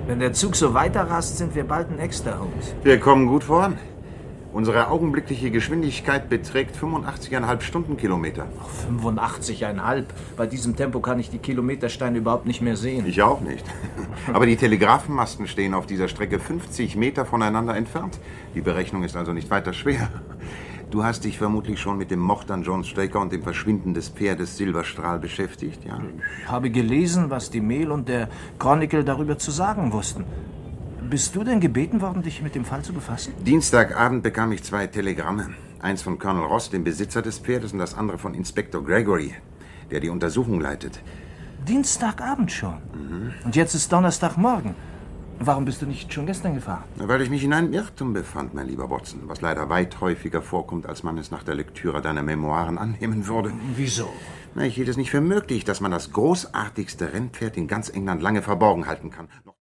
Wenn der Zug so weiter rast, sind wir bald ein Extra-Holmes. Wir kommen gut voran. Unsere augenblickliche Geschwindigkeit beträgt 85,5 Stundenkilometer. 85,5. Bei diesem Tempo kann ich die Kilometersteine überhaupt nicht mehr sehen. Ich auch nicht. Aber die Telegrafenmasten stehen auf dieser Strecke 50 Meter voneinander entfernt. Die Berechnung ist also nicht weiter schwer. Du hast dich vermutlich schon mit dem Mord an John Straker und dem Verschwinden des Pferdes Silberstrahl beschäftigt, ja? Ich habe gelesen, was die Mail und der Chronicle darüber zu sagen wussten. Bist du denn gebeten worden, dich mit dem Fall zu befassen? Dienstagabend bekam ich 2 Telegramme. Eins von Colonel Ross, dem Besitzer des Pferdes, und das andere von Inspektor Gregory, der die Untersuchung leitet. Dienstagabend schon? Und jetzt ist Donnerstagmorgen. Warum bist du nicht schon gestern gefahren? Weil ich mich in einem Irrtum befand, mein lieber Watson, was leider weit häufiger vorkommt, als man es nach der Lektüre deiner Memoiren annehmen würde. Wieso? Ich hielt es nicht für möglich, dass man das großartigste Rennpferd in ganz England lange verborgen halten kann.